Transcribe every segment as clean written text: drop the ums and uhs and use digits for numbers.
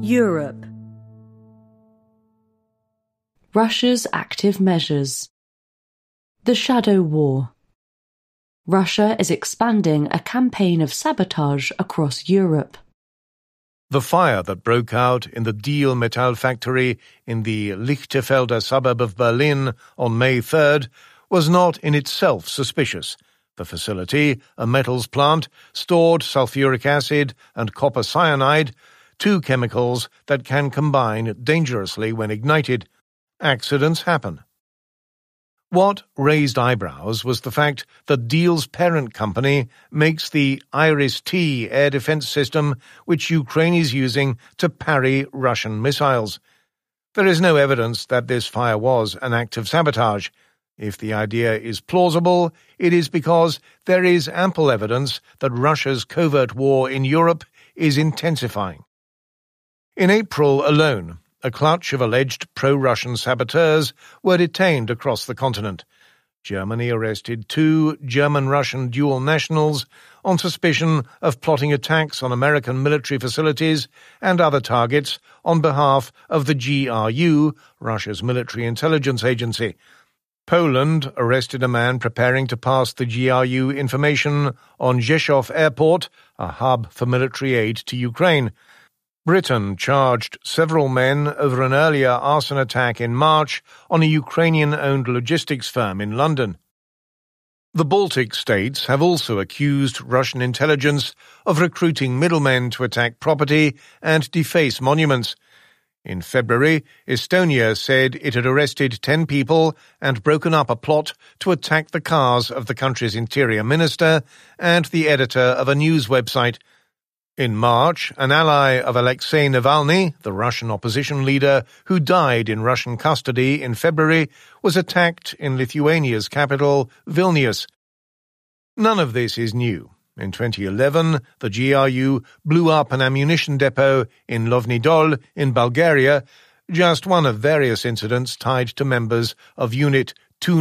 Europe. Russia's active measures. The Shadow War. Russia is expanding a campaign of sabotage across Europe. The fire that broke out in the Diehl Metall factory in the Lichterfelder suburb of Berlin on May 3rd was not in itself suspicious. The facility, a metals plant, stored sulfuric acid and copper cyanide, two chemicals that can combine dangerously when ignited. Accidents happen. What raised eyebrows was the fact that Diehl's parent company makes the Iris-T air defense system which Ukraine is using to parry Russian missiles. There is no evidence that this fire was an act of sabotage. If the idea is plausible, it is because there is ample evidence that Russia's covert war in Europe is intensifying. In April alone, a clutch of alleged pro-Russian saboteurs were detained across the continent. Germany arrested two German-Russian dual nationals on suspicion of plotting attacks on American military facilities and other targets on behalf of the GRU, Russia's military intelligence agency. Poland arrested a man preparing to pass the GRU information on Rzeszów Airport, a hub for military aid to Ukraine. Britain charged several men over an earlier arson attack in March on a Ukrainian-owned logistics firm in London. The Baltic states have also accused Russian intelligence of recruiting middlemen to attack property and deface monuments. In February, Estonia said it had arrested 10 people and broken up a plot to attack the cars of the country's interior minister and the editor of a news website. In March, an ally of Alexei Navalny, the Russian opposition leader who died in Russian custody in February, was attacked in Lithuania's capital, Vilnius. None of this is new. In 2011, the GRU blew up an ammunition depot in Lovni Dol in Bulgaria, just one of various incidents tied to members of Unit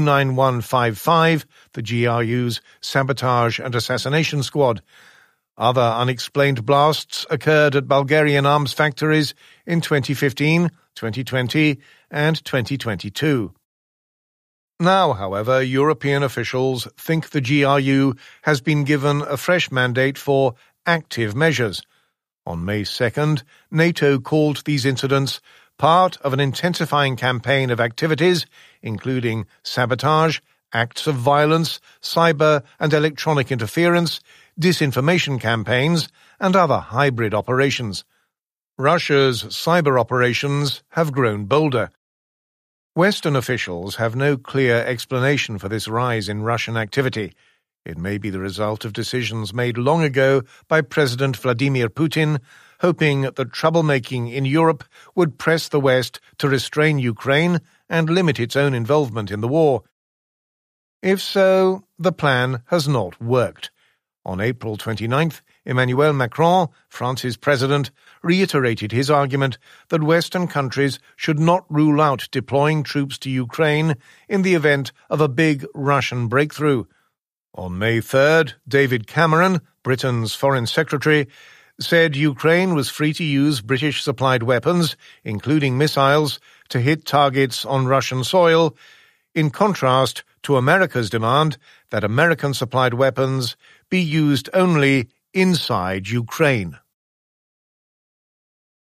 29155, the GRU's sabotage and assassination squad. Other unexplained blasts occurred at Bulgarian arms factories in 2015, 2020, and 2022. Now, however, European officials think the GRU has been given a fresh mandate for active measures. On May 2nd, NATO called these incidents part of an intensifying campaign of activities, including sabotage, acts of violence, cyber and electronic interference, disinformation campaigns, and other hybrid operations. Russia's cyber operations have grown bolder. Western officials have no clear explanation for this rise in Russian activity. It may be the result of decisions made long ago by President Vladimir Putin, hoping that troublemaking in Europe would press the West to restrain Ukraine and limit its own involvement in the war. If so, the plan has not worked. On April 29th, Emmanuel Macron, France's president, reiterated his argument that Western countries should not rule out deploying troops to Ukraine in the event of a big Russian breakthrough. On May 3rd, David Cameron, Britain's foreign secretary, said Ukraine was free to use British-supplied weapons, including missiles, to hit targets on Russian soil, in contrast to America's demand that American-supplied weapons be used only inside Ukraine.